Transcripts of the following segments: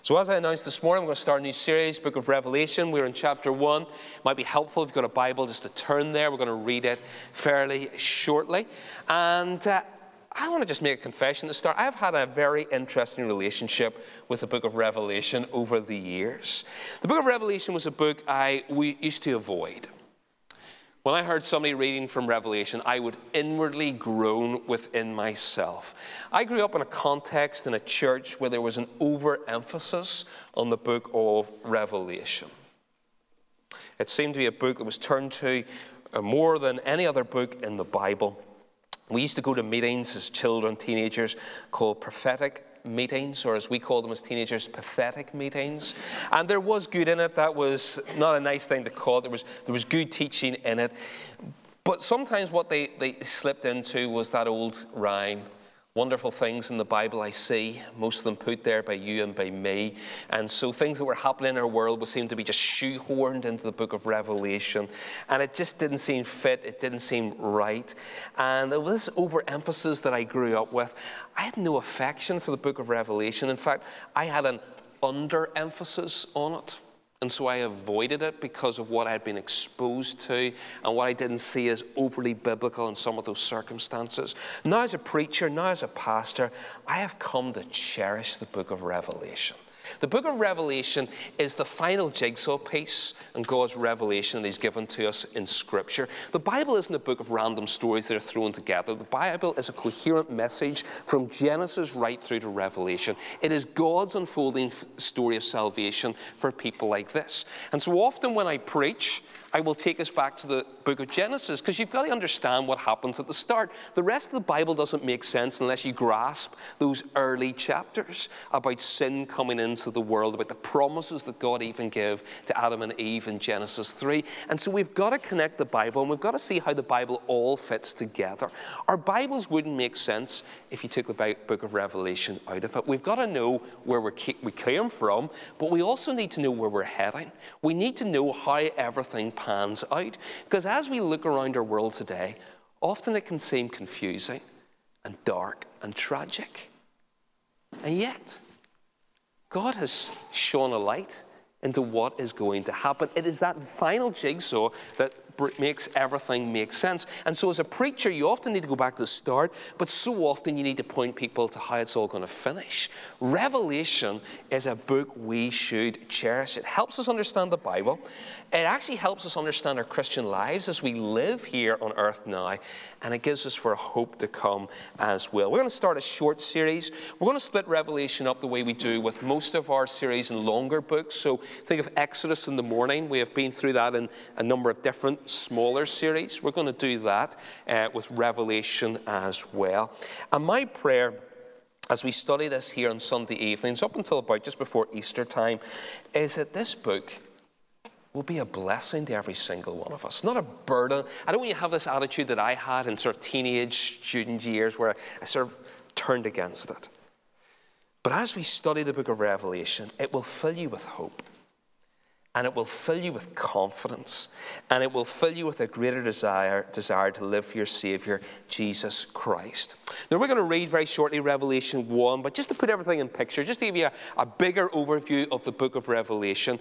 So as I announced this morning, we're going to start a new series, Book of Revelation. We're in chapter 1. It might be helpful if you've got a Bible just to turn there. We're going to read it fairly shortly. And I want to just make a confession to start. I've had a very interesting relationship with the Book of Revelation over the years. The Book of Revelation was a book we used to avoid. When I heard somebody reading from Revelation, I would inwardly groan within myself. I grew up in a context in a church where there was an overemphasis on the book of Revelation. It seemed to be a book that was turned to more than any other book in the Bible. We used to go to meetings as children, teenagers, called prophetic meetings, or as we call them as teenagers, pathetic meetings. And there was good in it. That was not a nice thing to call it. There was good teaching in it. But sometimes what they slipped into was that old rhyme, wonderful things in the Bible I see, most of them put there by you and by me. And so things that were happening in our world would seem to be just shoehorned into the book of Revelation. And it just didn't seem fit. It didn't seem right. And with this overemphasis that I grew up with, I had no affection for the book of Revelation. In fact, I had an underemphasis on it. And so I avoided it because of what I had been exposed to and what I didn't see as overly biblical in some of those circumstances. Now as a preacher, now as a pastor, I have come to cherish the book of Revelation. The book of Revelation is the final jigsaw piece in God's revelation that He's given to us in Scripture. The Bible isn't a book of random stories that are thrown together. The Bible is a coherent message from Genesis right through to Revelation. It is God's unfolding story of salvation for people like this. And so often when I preach, I will take us back to the book of Genesis, because you've got to understand what happens at the start. The rest of the Bible doesn't make sense unless you grasp those early chapters about sin coming into the world, about the promises that God even gave to Adam and Eve in Genesis 3. And so we've got to connect the Bible, and we've got to see how the Bible all fits together. Our Bibles wouldn't make sense if you took the book of Revelation out of it. We've got to know where we came from, but we also need to know where we're heading. We need to know how everything pans out. Because as we look around our world today, often it can seem confusing and dark and tragic. And yet, God has shone a light into what is going to happen. It is that final jigsaw that makes everything make sense. And so as a preacher, you often need to go back to the start, but so often you need to point people to how it's all going to finish. Revelation is a book we should cherish. It helps us understand the Bible. It actually helps us understand our Christian lives as we live here on earth now, and it gives us for a hope to come as well. We're going to start a short series. We're going to split Revelation up the way we do with most of our series in longer books. So think of Exodus in the morning. We have been through that in a number of different smaller series. We're going to do that with Revelation as well. And my prayer as we study this here on Sunday evenings, up until about just before Easter time, is that this book will be a blessing to every single one of us, not a burden. I don't want you to have this attitude that I had in sort of teenage student years where I sort of turned against it. But as we study the book of Revelation, it will fill you with hope. And it will fill you with confidence. And it will fill you with a greater desire to live for your Savior, Jesus Christ. Now, we're going to read very shortly Revelation 1, but just to put everything in picture, just to give you a bigger overview of the book of Revelation,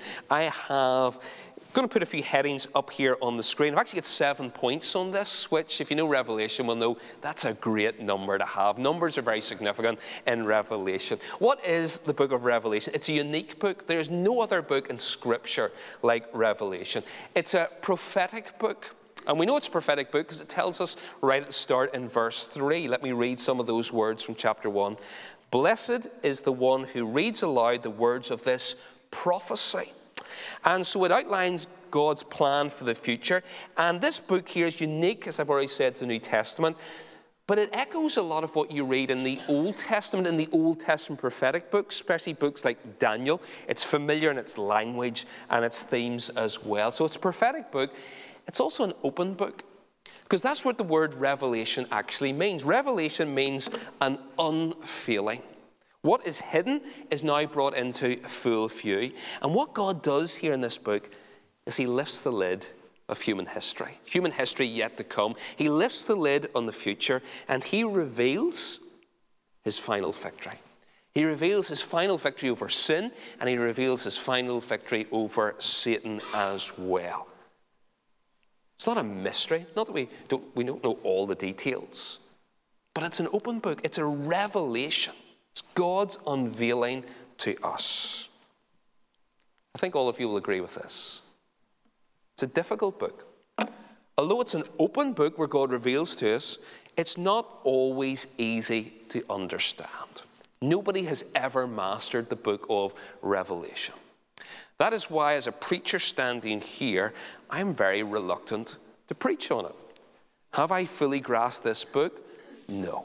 I'm going to put a few headings up here on the screen. I've actually got 7 points on this, which, if you know Revelation, will know that's a great number to have. Numbers are very significant in Revelation. What is the book of Revelation? It's a unique book. There's no other book in Scripture like Revelation. It's a prophetic book. And we know it's a prophetic book because it tells us right at the start in verse 3. Let me read some of those words from chapter 1. Blessed is the one who reads aloud the words of this prophecy. And so it outlines God's plan for the future. And this book here is unique, as I've already said, to the New Testament. But it echoes a lot of what you read in the Old Testament, in the Old Testament prophetic books, especially books like Daniel. It's familiar in its language and its themes as well. So it's a prophetic book. It's also an open book, because that's what the word revelation actually means. Revelation means an unveiling. What is hidden is now brought into full view. And what God does here in this book is He lifts the lid of human history yet to come. He lifts the lid on the future, and He reveals His final victory. He reveals his final victory over sin, and he reveals his final victory over Satan as well. It's not a mystery. Not that we don't know all the details. But it's an open book. It's a revelation. It's God's unveiling to us. I think all of you will agree with this. It's a difficult book. Although it's an open book where God reveals to us, it's not always easy to understand. Nobody has ever mastered the book of Revelation. That is why, as a preacher standing here, I'm very reluctant to preach on it. Have I fully grasped this book? No.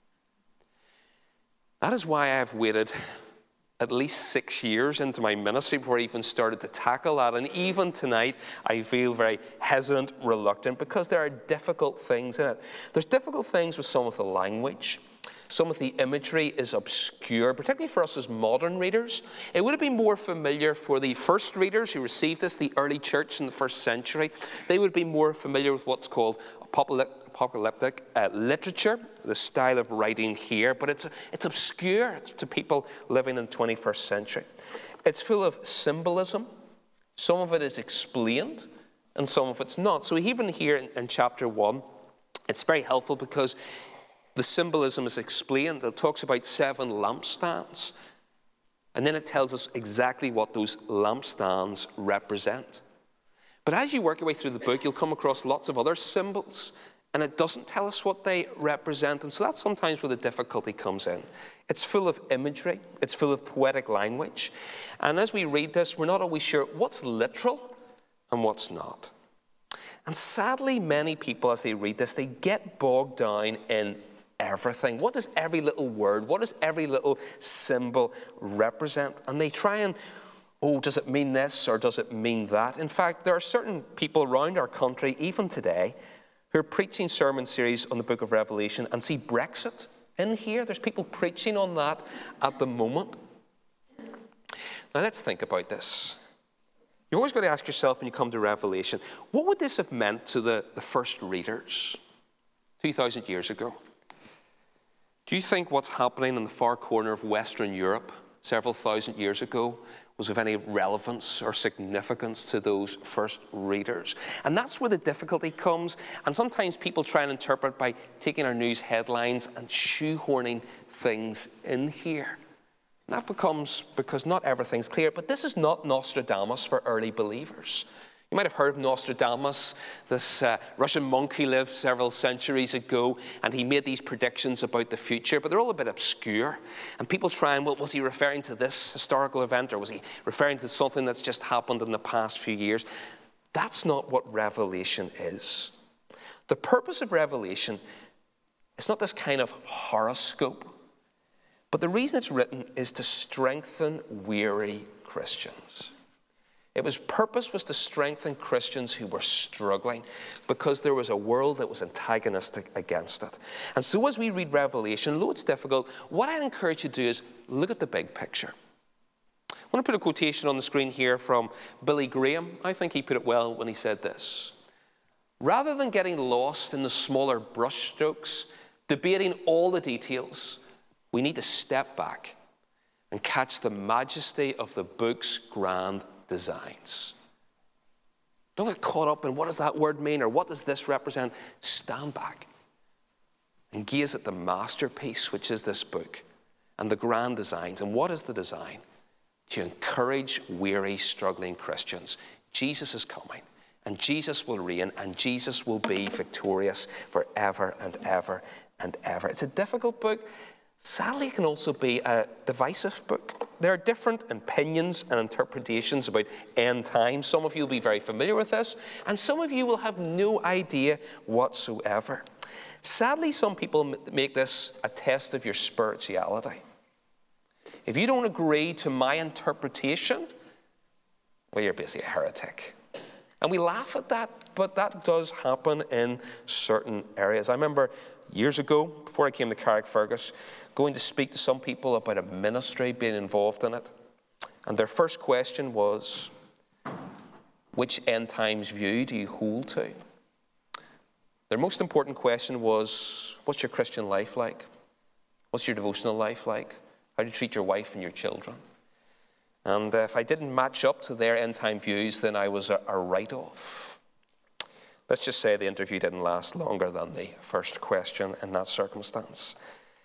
That is why I've waited at least 6 years into my ministry before I even started to tackle that. And even tonight, I feel very hesitant, reluctant, because there are difficult things in it. There's difficult things with some of the language. Some of the imagery is obscure, particularly for us as modern readers. It would have been more familiar for the first readers who received this, the early church in the first century. They would be more familiar with what's called apocalyptic literature, the style of writing here, but it's obscure to people living in the 21st century. It's full of symbolism. Some of it is explained, and some of it's not. So even here in chapter 1, it's very helpful because the symbolism is explained. It talks about 7 lampstands. And then it tells us exactly what those lampstands represent. But as you work your way through the book, you'll come across lots of other symbols. And it doesn't tell us what they represent. And so that's sometimes where the difficulty comes in. It's full of imagery. It's full of poetic language. And as we read this, we're not always sure what's literal and what's not. And sadly, many people, as they read this, they get bogged down in everything. What does every little word, what does every little symbol represent? And they try and, does it mean this or does it mean that? In fact, there are certain people around our country, even today, who are preaching sermon series on the book of Revelation and see Brexit in here. There's people preaching on that at the moment. Now let's think about this. You're always going to ask yourself when you come to Revelation, what would this have meant to the first readers 2,000 years ago? Do you think what's happening in the far corner of Western Europe several thousand years ago was of any relevance or significance to those first readers? And that's where the difficulty comes. And sometimes people try and interpret by taking our news headlines and shoehorning things in here. And that becomes because not everything's clear. But this is not Nostradamus for early believers. You might have heard of Nostradamus, this Russian monk who lived several centuries ago, and he made these predictions about the future, but they're all a bit obscure. And people try and, was he referring to this historical event, or was he referring to something that's just happened in the past few years? That's not what Revelation is. The purpose of Revelation is not this kind of horoscope, but the reason it's written is to strengthen weary Christians. Its purpose was to strengthen Christians who were struggling because there was a world that was antagonistic against it. And so as we read Revelation, though it's difficult, what I'd encourage you to do is look at the big picture. I want to put a quotation on the screen here from Billy Graham. I think he put it well when he said this. Rather than getting lost in the smaller brushstrokes, debating all the details, we need to step back and catch the majesty of the book's grand designs. Don't get caught up in what does that word mean or what does this represent. Stand back and gaze at the masterpiece, which is this book, and the grand designs. And what is the design? To encourage weary, struggling Christians. Jesus is coming, and Jesus will reign, and Jesus will be victorious forever and ever and ever. It's a difficult book. Sadly, it can also be a divisive book. There are different opinions and interpretations about end times. Some of you will be very familiar with this, and some of you will have no idea whatsoever. Sadly, some people make this a test of your spirituality. If you don't agree to my interpretation, well, you're basically a heretic. And we laugh at that, but that does happen in certain areas. I remember years ago, before I came to Carrickfergus, going to speak to some people about a ministry being involved in it. And their first question was, which end times view do you hold to? Their most important question was, what's your Christian life like? What's your devotional life like? How do you treat your wife and your children? And if I didn't match up to their end-time views, then I was a write-off. Let's just say the interview didn't last longer than the first question in that circumstance.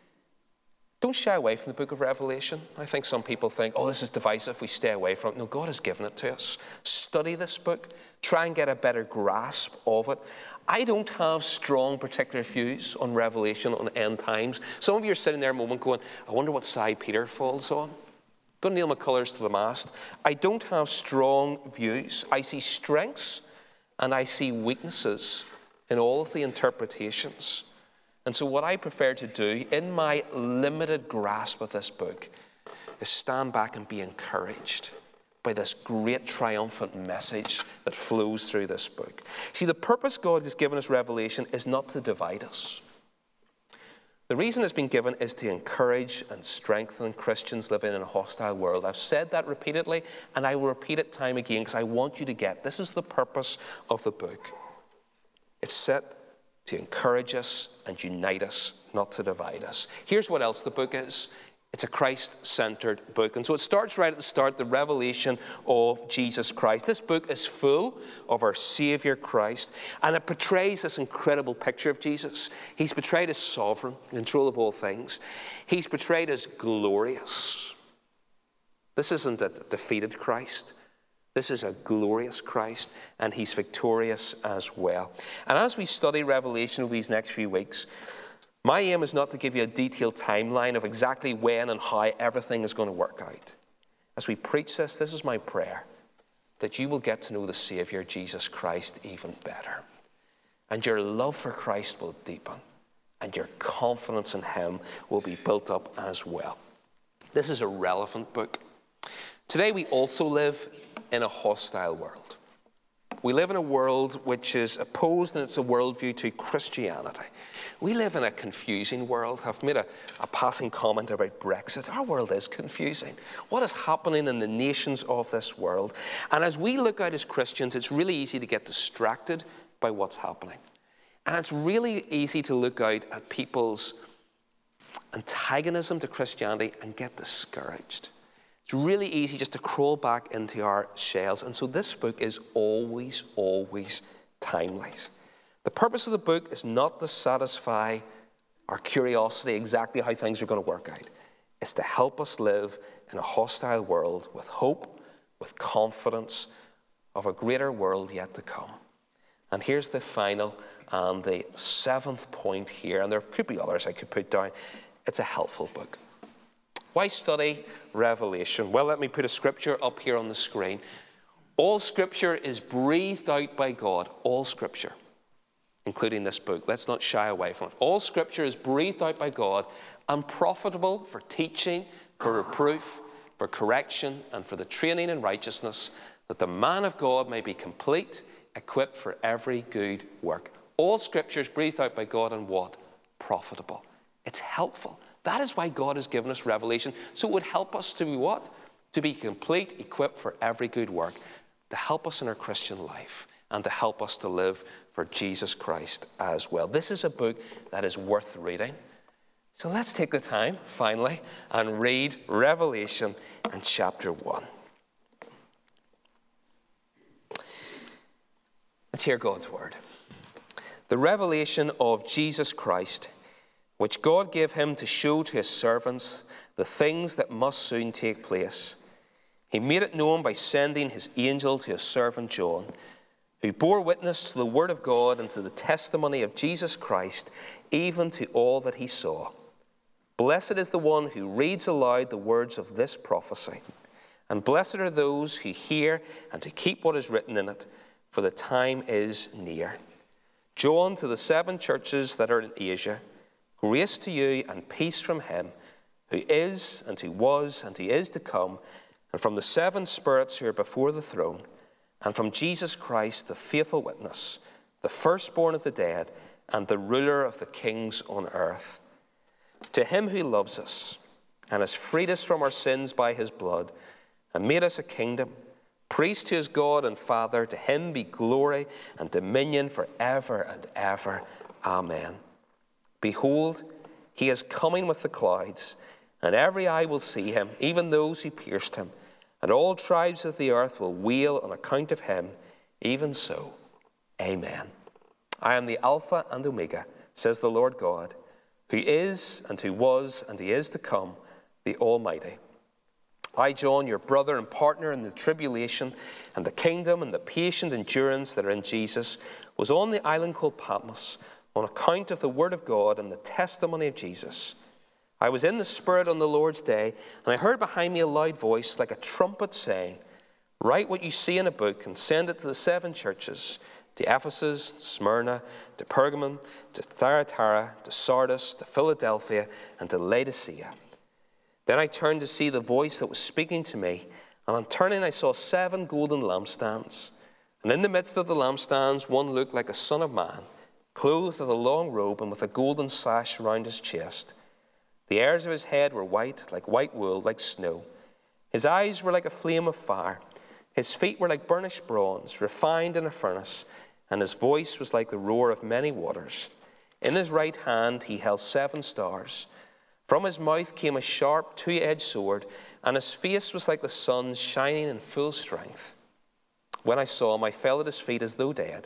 Don't shy away from the book of Revelation. I think some people think, oh, this is divisive, we stay away from it. No, God has given it to us. Study this book. Try and get a better grasp of it. I don't have strong particular views on Revelation, on end times. Some of you are sitting there a moment going, I wonder what side Peter falls on. Don't nail my colours to the mast. I don't have strong views. I see strengths and I see weaknesses in all of the interpretations. And so what I prefer to do in my limited grasp of this book is stand back and be encouraged by this great triumphant message that flows through this book. See, the purpose God has given us Revelation is not to divide us. The reason it's been given is to encourage and strengthen Christians living in a hostile world. I've said that repeatedly, and I will repeat it time again because I want you to get this is the purpose of the book. It's set to encourage us and unite us, not to divide us. Here's what else the book is. It's a Christ-centered book. And so it starts right at the start, the revelation of Jesus Christ. This book is full of our Savior Christ, and it portrays this incredible picture of Jesus. He's portrayed as sovereign, in control of all things. He's portrayed as glorious. This isn't a defeated Christ. This is a glorious Christ, and he's victorious as well. And as we study Revelation over these next few weeks, my aim is not to give you a detailed timeline of exactly when and how everything is going to work out. As we preach this, this is my prayer, that you will get to know the Savior, Jesus Christ, even better. And your love for Christ will deepen, and your confidence in him will be built up as well. This is a relevant book. Today we also live in a hostile world. We live in a world which is opposed in its worldview to Christianity. We live in a confusing world. I've made a passing comment about Brexit. Our world is confusing. What is happening in the nations of this world? And as we look out as Christians, it's really easy to get distracted by what's happening. And it's really easy to look out at people's antagonism to Christianity and get discouraged. It's really easy just to crawl back into our shells. And so this book is always, always timely. The purpose of the book is not to satisfy our curiosity exactly how things are going to work out. It's to help us live in a hostile world with hope, with confidence of a greater world yet to come. And here's the final and the seventh point here, and there could be others I could put down. It's a helpful book. Why study Revelation? Well, let me put a scripture up here on the screen. All scripture is breathed out by God. All scripture, including this book. Let's not shy away from it. All scripture is breathed out by God and profitable for teaching, for reproof, for correction, and for the training in righteousness, that the man of God may be complete, equipped for every good work. All scripture is breathed out by God and what? Profitable. It's helpful. That is why God has given us Revelation. So it would help us to be what? To be complete, equipped for every good work, to help us in our Christian life and to help us to live for Jesus Christ as well. This is a book that is worth reading. So let's take the time, finally, and read Revelation and chapter 1. Let's hear God's word. The revelation of Jesus Christ, which God gave him to show to his servants the things that must soon take place. He made it known by sending his angel to his servant John, who bore witness to the word of God and to the testimony of Jesus Christ, even to all that he saw. Blessed is the one who reads aloud the words of this prophecy, and blessed are those who hear and who keep what is written in it, for the time is near. John, to the 7 churches that are in Asia, grace to you and peace from him who is and who was and who is to come, and from the 7 spirits who are before the throne, and from Jesus Christ, the faithful witness, the firstborn of the dead, and the ruler of the kings on earth. To him who loves us and has freed us from our sins by his blood, and made us a kingdom, priest to his God and Father, to him be glory and dominion forever and ever. Amen. Behold, he is coming with the clouds, and every eye will see him, even those who pierced him, and all tribes of the earth will wail on account of him. Even so, amen. I am the Alpha and Omega, says the Lord God, who is and who was and he is to come, the Almighty. I, John, your brother and partner in the tribulation and the kingdom and the patient endurance that are in Jesus, was on the island called Patmos on account of the word of God and the testimony of Jesus. I was in the Spirit on the Lord's day, and I heard behind me a loud voice like a trumpet saying, write what you see in a book and send it to the 7 churches, to Ephesus, to Smyrna, to Pergamum, to Thyatira, to Sardis, to Philadelphia, and to Laodicea. Then I turned to see the voice that was speaking to me, and on turning I saw 7 golden lampstands. And in the midst of the lampstands one looked like a son of man, clothed with a long robe and with a golden sash round his chest. The hairs of his head were white, like white wool, like snow. His eyes were like a flame of fire. His feet were like burnished bronze, refined in a furnace, and his voice was like the roar of many waters. In his right hand he held 7 stars. From his mouth came a sharp, 2-edged sword, and his face was like the sun shining in full strength. When I saw him, I fell at his feet as though dead.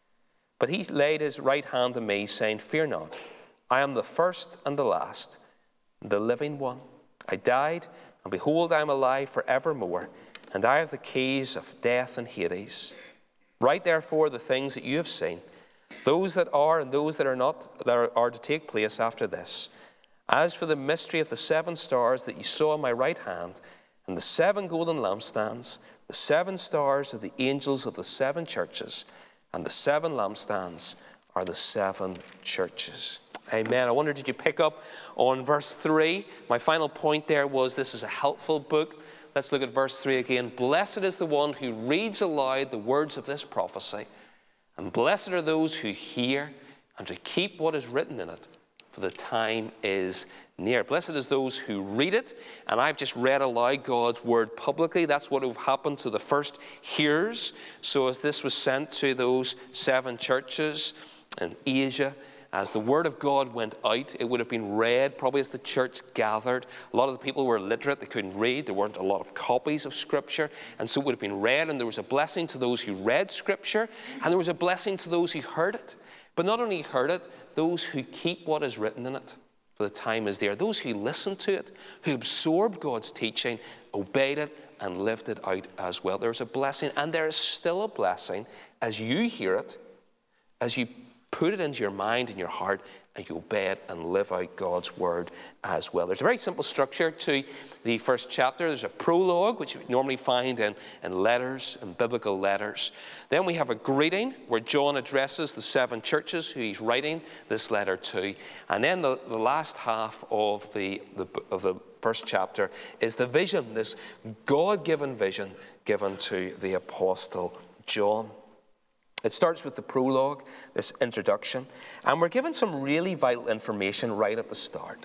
But he laid his right hand on me, saying, fear not, I am the first and the last, the living one. I died, and behold, I am alive forevermore, and I have the keys of death and Hades. Write therefore the things that you have seen, those that are and those that are not, that are to take place after this. As for the mystery of the 7 stars that you saw in my right hand, and the 7 golden lampstands, the 7 stars are the angels of the 7 churches, and the 7 lampstands are the 7 churches. Amen. I wonder, did you pick up on verse 3? My final point there was this is a helpful book. Let's look at verse 3 again. Blessed is the one who reads aloud the words of this prophecy, and blessed are those who hear and to keep what is written in it, for the time is near. Blessed is those who read it, and I've just read aloud God's word publicly. That's what would have happened to the first hearers. So as this was sent to those 7 churches in Asia, as the word of God went out, it would have been read probably as the church gathered. A lot of the people were illiterate. They couldn't read. There weren't a lot of copies of Scripture. And so it would have been read, and there was a blessing to those who read Scripture, and there was a blessing to those who heard it. But not only heard it, those who keep what is written in it, for the time is there. Those who listened to it, who absorbed God's teaching, obeyed it, and lived it out as well. There's a blessing, and there is still a blessing as you hear it, as you put it into your mind and your heart, and you obey it and live out God's word as well. There's a very simple structure to the first chapter. There's a prologue, which you normally find in letters, in biblical letters. Then we have a greeting, where John addresses the 7 churches who he's writing this letter to. And then the last half of the first chapter is the vision, this God-given vision given to the Apostle John. It starts with the prologue, this introduction, and we're given some really vital information right at the start.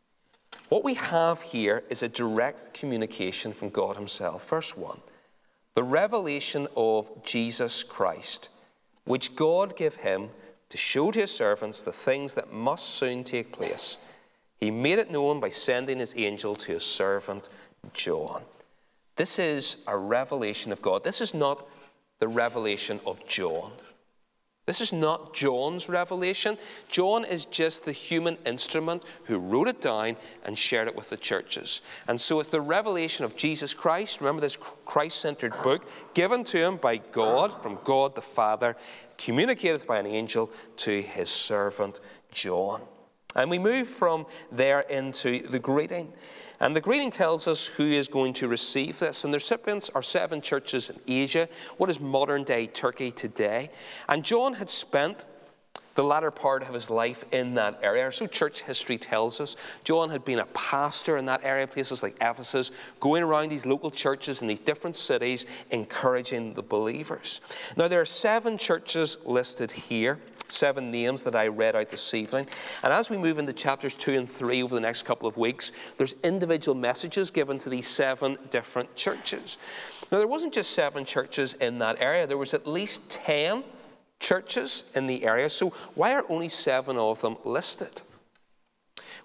What we have here is a direct communication from God himself. Verse 1, the revelation of Jesus Christ, which God gave him to show to his servants the things that must soon take place. He made it known by sending his angel to his servant John. This is a revelation of God. This is not the revelation of John. This is not John's revelation. John is just the human instrument who wrote it down and shared it with the churches. And so it's the revelation of Jesus Christ. Remember this Christ-centered book given to him by God, from God the Father, communicated by an angel to his servant John. And we move from there into the greeting. And the greeting tells us who is going to receive this. And the recipients are 7 churches in Asia, what is modern-day Turkey today. And John had spent the latter part of his life in that area. So church history tells us. John had been a pastor in that area, places like Ephesus, going around these local churches in these different cities, encouraging the believers. Now, there are 7 churches listed here, 7 names that I read out this evening. And as we move into chapters 2 and 3 over the next couple of weeks, there's individual messages given to these 7 different churches. Now, there wasn't just 7 churches in that area. There was at least 10 churches in the area. So why are only 7 of them listed?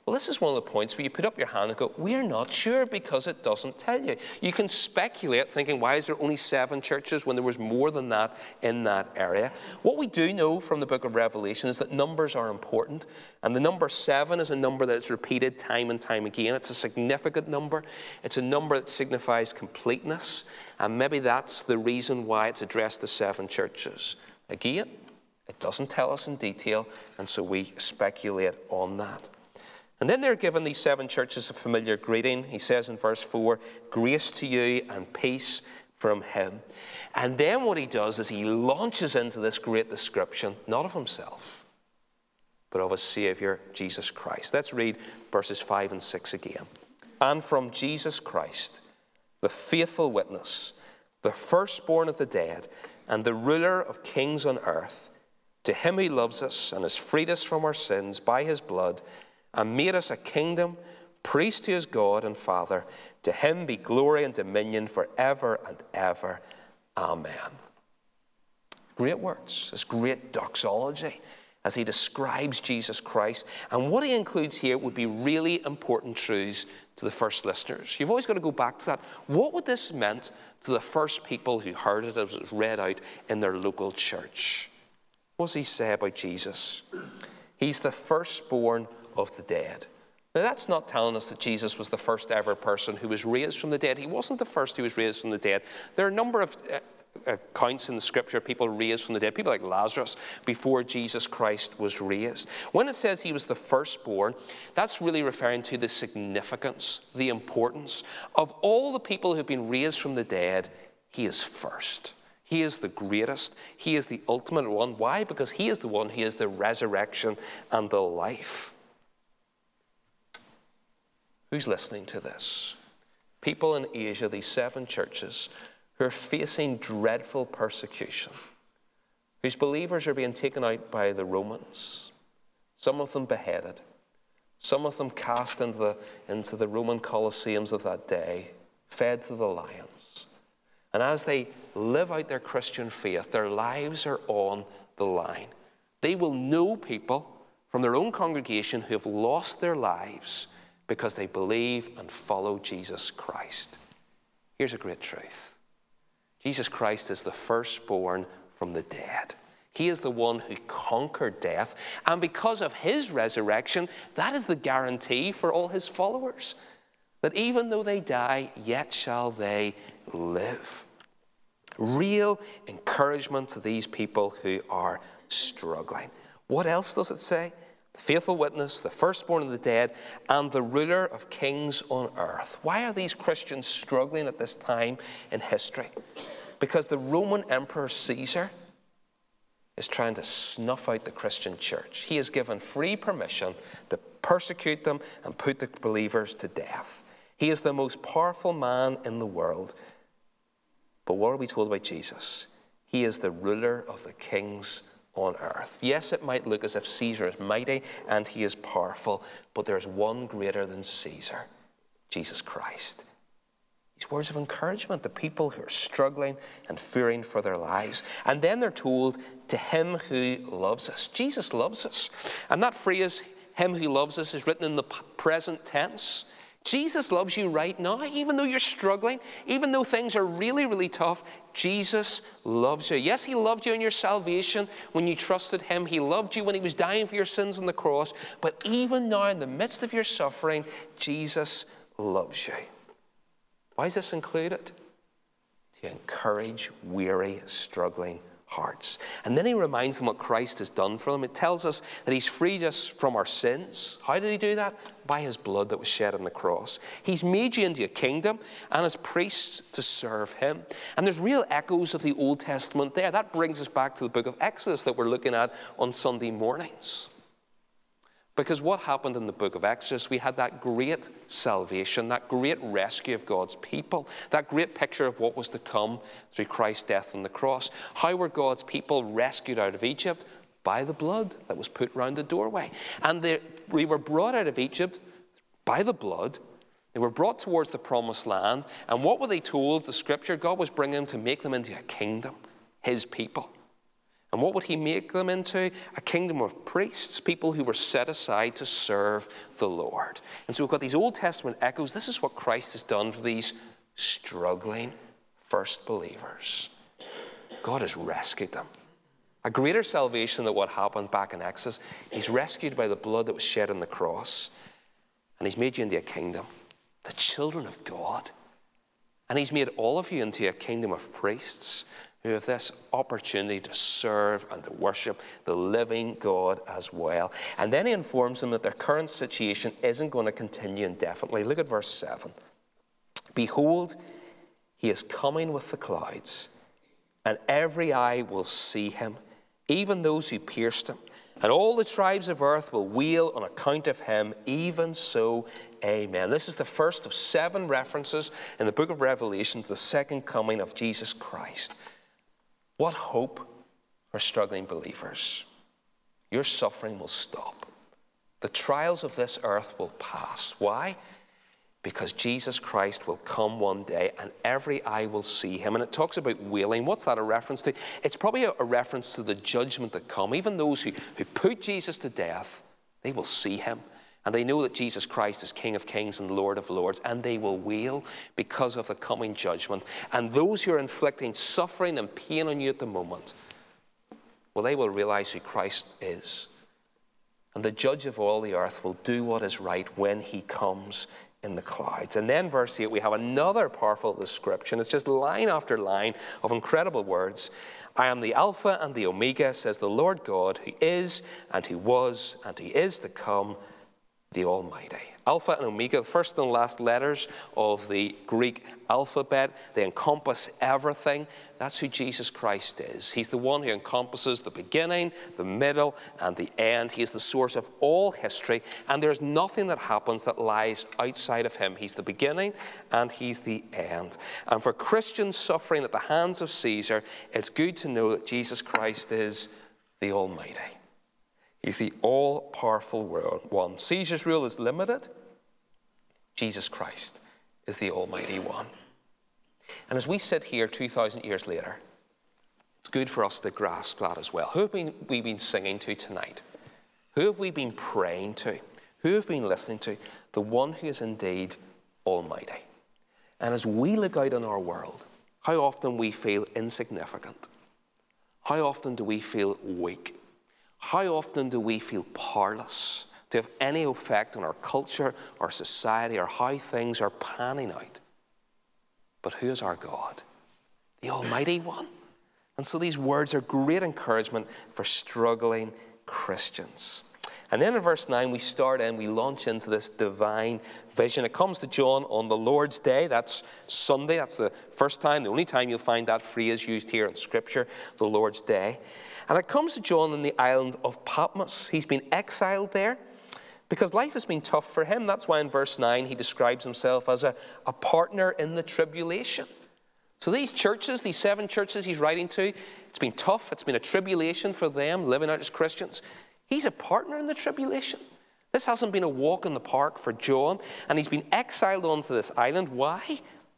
Well, this is one of the points where you put up your hand and go, we're not sure because it doesn't tell you. You can speculate thinking, why is there only 7 churches when there was more than that in that area? What we do know from the book of Revelation is that numbers are important. And the number 7 is a number that's repeated time and time again. It's a significant number. It's a number that signifies completeness. And maybe that's the reason why it's addressed to 7 churches. Again, it doesn't tell us in detail, and so we speculate on that. And then they're given these 7 churches a familiar greeting. He says in verse 4, grace to you and peace from him. And then what he does is he launches into this great description, not of himself, but of his Savior, Jesus Christ. Let's read verses 5 and 6 again. And from Jesus Christ, the faithful witness, the firstborn of the dead, and the ruler of kings on earth, to him who loves us and has freed us from our sins by his blood, and made us a kingdom, priest to his God and Father. To him be glory and dominion forever and ever. Amen. Great words, this great doxology as he describes Jesus Christ. And what he includes here would be really important truths to the first listeners. You've always got to go back to that. What would this meant to the first people who heard it as it was read out in their local church? What does he say about Jesus? He's the firstborn of the dead. Now, that's not telling us that Jesus was the first ever person who was raised from the dead. He wasn't the first who was raised from the dead. There are a number of accounts in the scripture of people raised from the dead, people like Lazarus, before Jesus Christ was raised. When it says he was the firstborn, that's really referring to the significance, the importance of all the people who've been raised from the dead. He is first. He is the greatest. He is the ultimate one. Why? Because he is the one. He is the resurrection and the life. Who's listening to this? People in Asia, these 7 churches, who are facing dreadful persecution, whose believers are being taken out by the Romans, some of them beheaded, some of them cast into the Roman Colosseums of that day, fed to the lions. And as they live out their Christian faith, their lives are on the line. They will know people from their own congregation who have lost their lives because they believe and follow Jesus Christ. Here's a great truth. Jesus Christ is the firstborn from the dead. He is the one who conquered death. And because of his resurrection, that is the guarantee for all his followers. That even though they die, yet shall they live. Real encouragement to these people who are struggling. What else does it say? The faithful witness, the firstborn of the dead, and the ruler of kings on earth. Why are these Christians struggling at this time in history? Because the Roman Emperor Caesar is trying to snuff out the Christian church. He has given free permission to persecute them and put the believers to death. He is the most powerful man in the world. But what are we told about Jesus? He is the ruler of the kings on earth. Yes, it might look as if Caesar is mighty and he is powerful, but there's one greater than Caesar, Jesus Christ. These words of encouragement to people who are struggling and fearing for their lives. And then they're told, to him who loves us. Jesus loves us. And that phrase, him who loves us, is written in the present tense. Jesus loves you right now, even though you're struggling, even though things are really, really tough. Jesus loves you. Yes, he loved you in your salvation when you trusted him. He loved you when he was dying for your sins on the cross. But even now, in the midst of your suffering, Jesus loves you. Why is this included? To encourage weary, struggling hearts. And then he reminds them what Christ has done for them. It tells us that he's freed us from our sins. How did he do that? By his blood that was shed on the cross. He's made you into a kingdom and as priests to serve him. And there's real echoes of the Old Testament there. That brings us back to the book of Exodus that we're looking at on Sunday mornings. Because what happened in the book of Exodus, we had that great salvation, that great rescue of God's people, that great picture of what was to come through Christ's death on the cross. How were God's people rescued out of Egypt? By the blood that was put round the doorway. And we were brought out of Egypt by the blood. They were brought towards the promised land. And what were they told? The scripture, God was bringing them to make them into a kingdom, his people. And what would he make them into? A kingdom of priests, people who were set aside to serve the Lord. And so we've got these Old Testament echoes. This is what Christ has done for these struggling first believers. God has rescued them. A greater salvation than what happened back in Exodus. He's rescued by the blood that was shed on the cross. And he's made you into a kingdom, the children of God. And he's made all of you into a kingdom of priests who have this opportunity to serve and to worship the living God as well. And then he informs them that their current situation isn't going to continue indefinitely. Look at verse 7. Behold, he is coming with the clouds, and every eye will see him, even those who pierced him. And all the tribes of earth will wail on account of him. Even so, amen. This is the first of 7 references in the book of Revelation to the second coming of Jesus Christ. What hope for struggling believers. Your suffering will stop. The trials of this earth will pass. Why? Because Jesus Christ will come one day and every eye will see him. And it talks about wailing. What's that a reference to? It's probably a reference to the judgment that come. Even those who put Jesus to death, they will see him. And they know that Jesus Christ is King of Kings and Lord of Lords. And they will wail because of the coming judgment. And those who are inflicting suffering and pain on you at the moment, well, they will realize who Christ is. And the judge of all the earth will do what is right when he comes in the clouds. And then verse 8, we have another powerful description. It's just line after line of incredible words. I am the Alpha and the Omega, says the Lord God, who is and who was and who is to come, the Almighty. Alpha and Omega, the first and last letters of the Greek alphabet, they encompass everything. That's who Jesus Christ is. He's the one who encompasses the beginning, the middle, and the end. He is the source of all history, and there's nothing that happens that lies outside of him. He's the beginning, and he's the end. And for Christians suffering at the hands of Caesar, it's good to know that Jesus Christ is the Almighty. He's the all-powerful one. Caesar's rule is limited. Jesus Christ is the Almighty One. And as we sit here 2,000 years later, it's good for us to grasp that as well. Who have we been singing to tonight? Who have we been praying to? Who have we been listening to? The one who is indeed Almighty. And as we look out in our world, how often we feel insignificant? How often do we feel weak? How often do we feel powerless to have any effect on our culture, our society, or how things are panning out? But who is our God? The Almighty One. And so these words are great encouragement for struggling Christians. And then in verse 9, we launch into this divine vision. It comes to John on the Lord's Day. That's Sunday. That's the first time, the only time you'll find that phrase used here in Scripture, the Lord's Day. And it comes to John on the island of Patmos. He's been exiled there because life has been tough for him. That's why in verse 9 he describes himself as a partner in the tribulation. So these churches, these 7 churches he's writing to, it's been tough. It's been a tribulation for them, living out as Christians. He's a partner in the tribulation. This hasn't been a walk in the park for John, and he's been exiled onto this island. Why?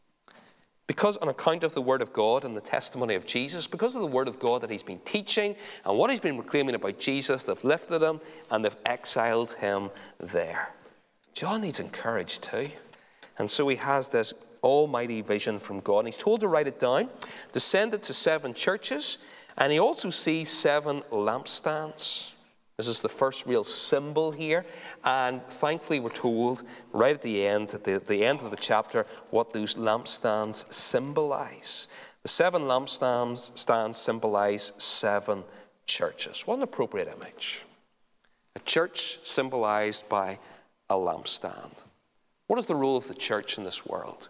Because on account of the Word of God and the testimony of Jesus, because of the Word of God that he's been teaching and what he's been proclaiming about Jesus, they've lifted him and they've exiled him there. John needs encouraged too. And so he has this almighty vision from God. And he's told to write it down, to send it to 7 churches, and he also sees 7 lampstands. This is the first real symbol here. And thankfully we're told right at the end of the chapter, what those lampstands symbolize. The 7 lampstands symbolize 7 churches. What an appropriate image. A church symbolized by a lampstand. What is the role of the church in this world?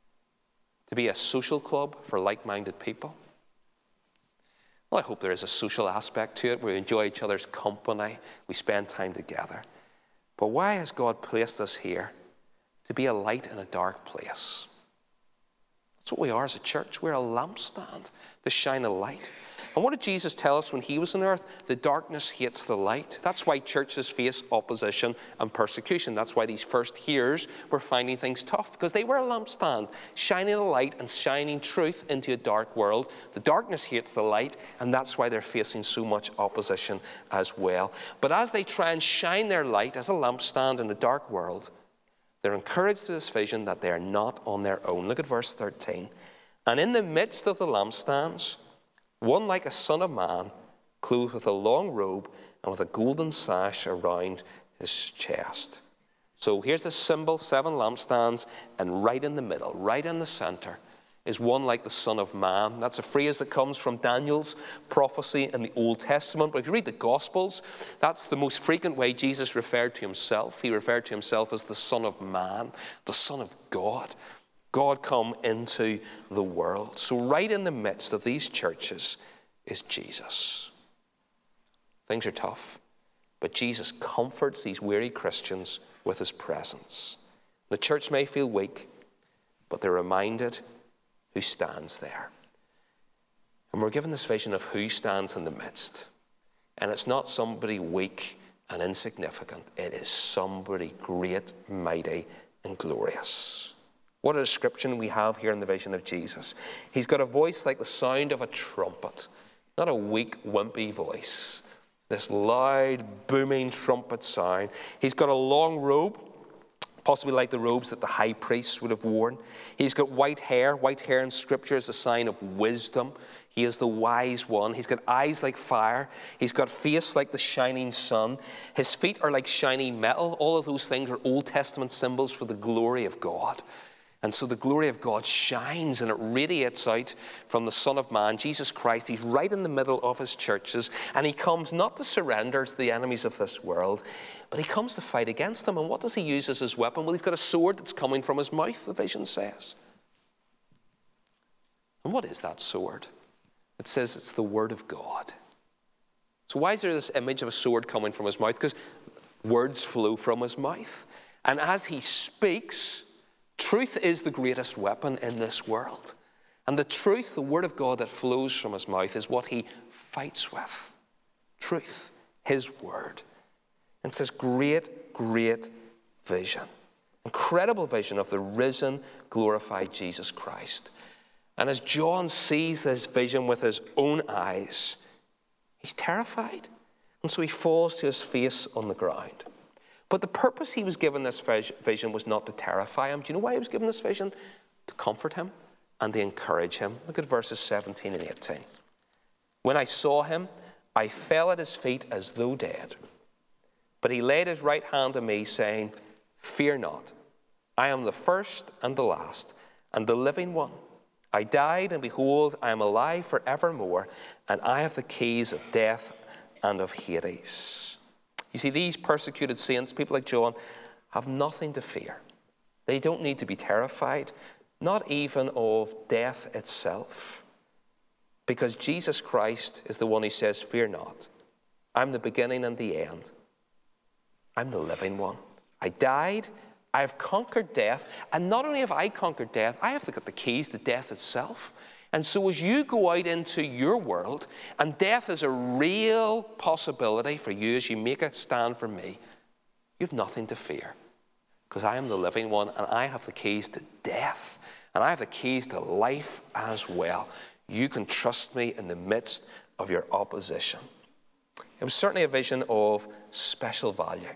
To be a social club for like-minded people? Well, I hope there is a social aspect to it. We enjoy each other's company. We spend time together. But why has God placed us here? To be a light in a dark place. That's what we are as a church. We're a lampstand to shine a light. And what did Jesus tell us when he was on earth? The darkness hates the light. That's why churches face opposition and persecution. That's why these first hearers were finding things tough, because they were a lampstand, shining a light and shining truth into a dark world. The darkness hates the light, and that's why they're facing so much opposition as well. But as they try and shine their light as a lampstand in a dark world, they're encouraged to this vision that they are not on their own. Look at verse 13. And in the midst of the lampstands, one like a son of man, clothed with a long robe and with a golden sash around his chest. So here's the symbol, 7 lampstands, and right in the middle, right in the center, is one like the Son of Man. That's a phrase that comes from Daniel's prophecy in the Old Testament. But if you read the Gospels, that's the most frequent way Jesus referred to himself. He referred to himself as the Son of Man, the Son of God. God come into the world. So right in the midst of these churches is Jesus. Things are tough, but Jesus comforts these weary Christians with his presence. The church may feel weak, but they're reminded who stands there. And we're given this vision of who stands in the midst. And it's not somebody weak and insignificant. It is somebody great, mighty, and glorious. What a description we have here in the vision of Jesus. He's got a voice like the sound of a trumpet. Not a weak, wimpy voice. This loud, booming trumpet sound. He's got a long robe, possibly like the robes that the high priests would have worn. He's got white hair. White hair in Scripture is a sign of wisdom. He is the wise one. He's got eyes like fire. He's got face like the shining sun. His feet are like shiny metal. All of those things are Old Testament symbols for the glory of God. And so the glory of God shines and it radiates out from the Son of Man, Jesus Christ. He's right in the middle of his churches, and he comes not to surrender to the enemies of this world, but he comes to fight against them. And what does he use as his weapon? Well, he's got a sword that's coming from his mouth, the vision says. And what is that sword? It says it's the word of God. So why is there this image of a sword coming from his mouth? Because words flow from his mouth. And as he speaks, truth is the greatest weapon in this world. And the truth, the word of God that flows from his mouth, is what he fights with. Truth, his word. And it says great, great vision. Incredible vision of the risen, glorified Jesus Christ. And as John sees this vision with his own eyes, he's terrified. And so he falls to his face on the ground. But the purpose he was given this vision was not to terrify him. Do you know why he was given this vision? To comfort him and to encourage him. Look at verses 17 and 18. When I saw him, I fell at his feet as though dead. But he laid his right hand on me, saying, Fear not. I am the first and the last, and the living one. I died, and behold, I am alive forevermore, and I have the keys of death and of Hades. You see, these persecuted saints, people like John, have nothing to fear. They don't need to be terrified, not even of death itself. Because Jesus Christ is the one who says, Fear not. I'm the beginning and the end. I'm the living one. I died. I have conquered death. And not only have I conquered death, I have got the keys to death itself. And so as you go out into your world, and death is a real possibility for you as you make a stand for me, you have nothing to fear. Because I am the living one, and I have the keys to death. And I have the keys to life as well. You can trust me in the midst of your opposition. It was certainly a vision of special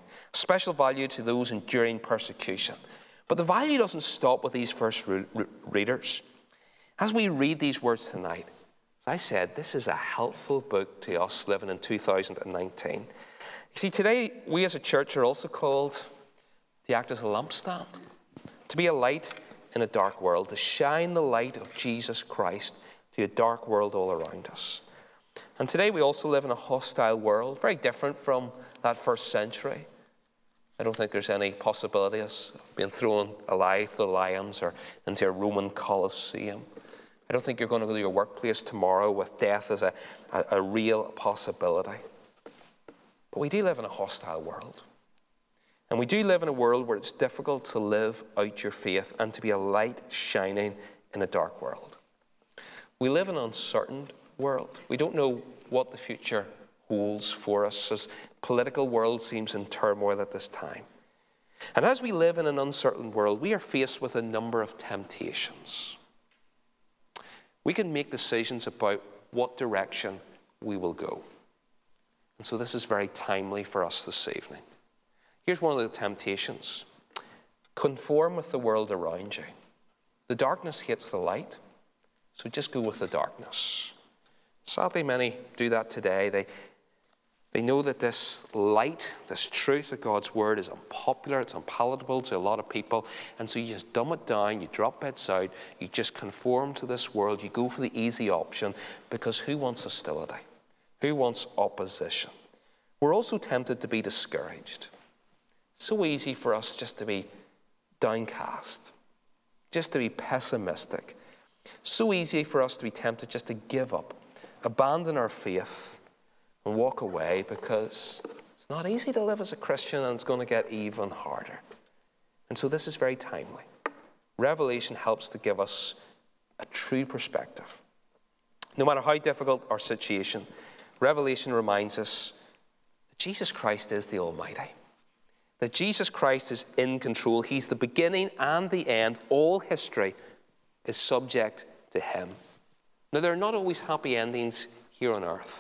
value to those enduring persecution. But the value doesn't stop with these first readers. As we read these words tonight, as I said, this is a helpful book to us living in 2019. You see, today we as a church are also called to act as a lampstand, to be a light in a dark world, to shine the light of Jesus Christ to a dark world all around us. And today we also live in a hostile world, very different from that first century. I don't think there's any possibility of being thrown alive to the lions or into a Roman Colosseum. I don't think you're going to go to your workplace tomorrow with death as a real possibility. But we do live in a hostile world. And we do live in a world where it's difficult to live out your faith and to be a light shining in a dark world. We live in uncertain world. We don't know what the future holds for us as political world seems in turmoil at this time. And as we live in an uncertain world, we are faced with a number of temptations. We can make decisions about what direction we will go. And so this is very timely for us this evening. Here's one of the temptations. Conform with the world around you. The darkness hates the light, so just go with the darkness. Sadly, many do that today. They know that this light, this truth of God's word is unpopular, it's unpalatable to a lot of people, and so you just dumb it down, you drop bits out, you just conform to this world, you go for the easy option, because who wants hostility? Who wants opposition? We're also tempted to be discouraged. So easy for us just to be downcast, just to be pessimistic. So easy for us to be tempted just to give up, abandon our faith, and walk away, because it's not easy to live as a Christian and it's going to get even harder. And so this is very timely. Revelation helps to give us a true perspective. No matter how difficult our situation, Revelation reminds us that Jesus Christ is the Almighty. That Jesus Christ is in control. He's the beginning and the end. All history is subject to him. Now, there are not always happy endings here on earth.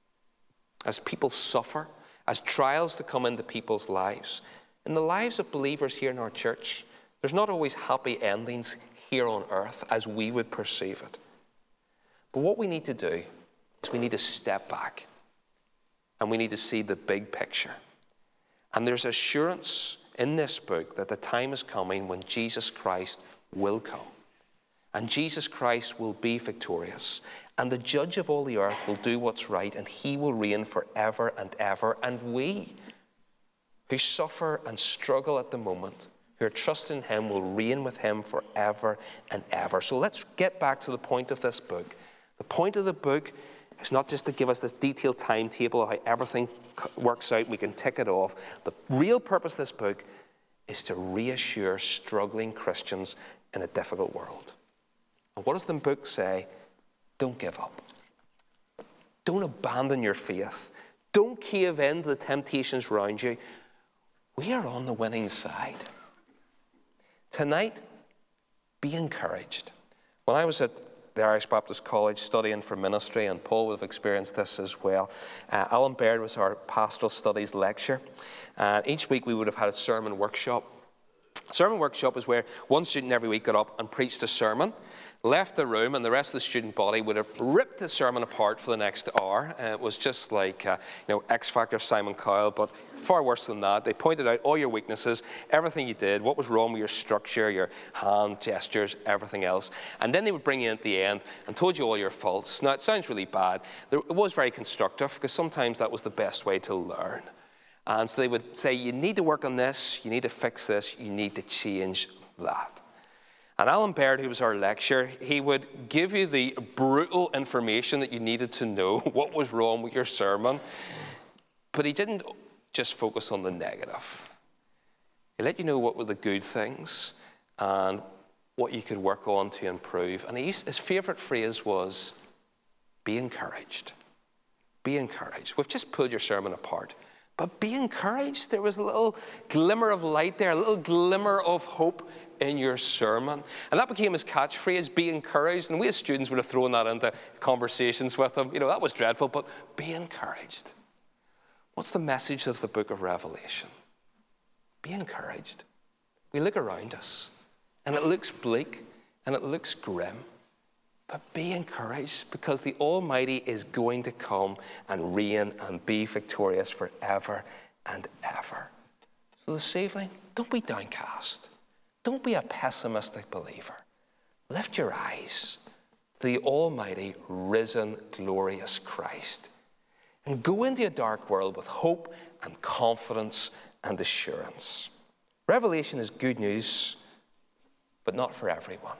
As people suffer, as trials to come into people's lives, in the lives of believers here in our church, there's not always happy endings here on earth as we would perceive it. But what we need to do is we need to step back and we need to see the big picture. And there's assurance in this book that the time is coming when Jesus Christ will come. And Jesus Christ will be victorious. And the judge of all the earth will do what's right, and he will reign forever and ever. And we, who suffer and struggle at the moment, who are trusting in him, will reign with him forever and ever. So let's get back to the point of this book. The point of the book is not just to give us this detailed timetable of how everything works out, we can tick it off. The real purpose of this book is to reassure struggling Christians in a difficult world. And what does the book say? Don't give up. Don't abandon your faith. Don't cave in to the temptations around you. We are on the winning side. Tonight, be encouraged. When I was at the Irish Baptist College studying for ministry, and Paul would have experienced this as well, Alan Baird was our pastoral studies lecturer. And each week we would have had a sermon workshop. Sermon workshop is where one student every week got up and preached a sermon, left the room, and the rest of the student body would have ripped the sermon apart for the next hour. It was just like, X Factor Simon Cowell, but far worse than that. They pointed out all your weaknesses, everything you did, what was wrong with your structure, your hand gestures, everything else. And then they would bring you in at the end and told you all your faults. Now, it sounds really bad. It was very constructive, because sometimes that was the best way to learn. And so they would say, you need to work on this, you need to fix this, you need to change that. And Alan Baird, who was our lecturer, he would give you the brutal information that you needed to know, what was wrong with your sermon. But he didn't just focus on the negative. He let you know what were the good things and what you could work on to improve. And his favourite phrase was, be encouraged. Be encouraged. We've just pulled your sermon apart. But be encouraged. There was a little glimmer of light there, a little glimmer of hope in your sermon. And that became his catchphrase, be encouraged. And we as students would have thrown that into conversations with him. That was dreadful, but be encouraged. What's the message of the book of Revelation? Be encouraged. We look around us, and it looks bleak, and it looks grim. But be encouraged, because the Almighty is going to come and reign and be victorious forever and ever. So this evening, don't be downcast. Don't be a pessimistic believer. Lift your eyes to the Almighty, risen, glorious Christ. And go into a dark world with hope and confidence and assurance. Revelation is good news, but not for everyone.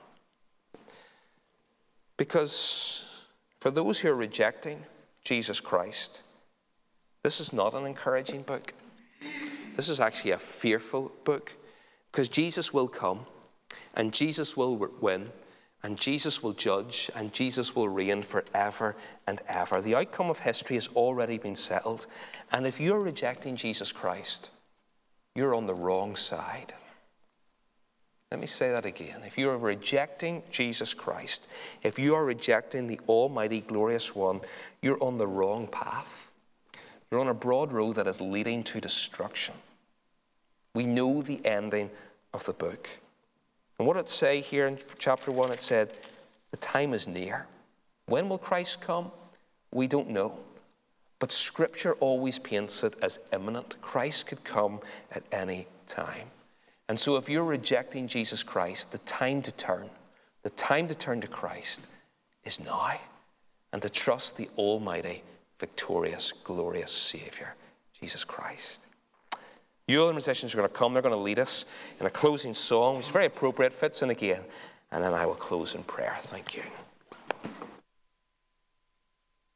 Because for those who are rejecting Jesus Christ, this is not an encouraging book. This is actually a fearful book, because Jesus will come and Jesus will win And Jesus will judge, and Jesus will reign forever and ever. The outcome of history has already been settled. And if you're rejecting Jesus Christ, you're on the wrong side. Let me say that again. If you are rejecting Jesus Christ, if you are rejecting the Almighty, glorious one, you're on the wrong path. You're on a broad road that is leading to destruction. We know the ending of the book. And what did it say here in chapter 1? It said, the time is near. When will Christ come? We don't know. But Scripture always paints it as imminent. Christ could come at any time. And so if you're rejecting Jesus Christ, the time to turn to Christ is now. And to trust the Almighty, victorious, glorious Savior, Jesus Christ. You other musicians are going to come. They're going to lead us in a closing song. It's very appropriate, fits in again. And then I will close in prayer. Thank you.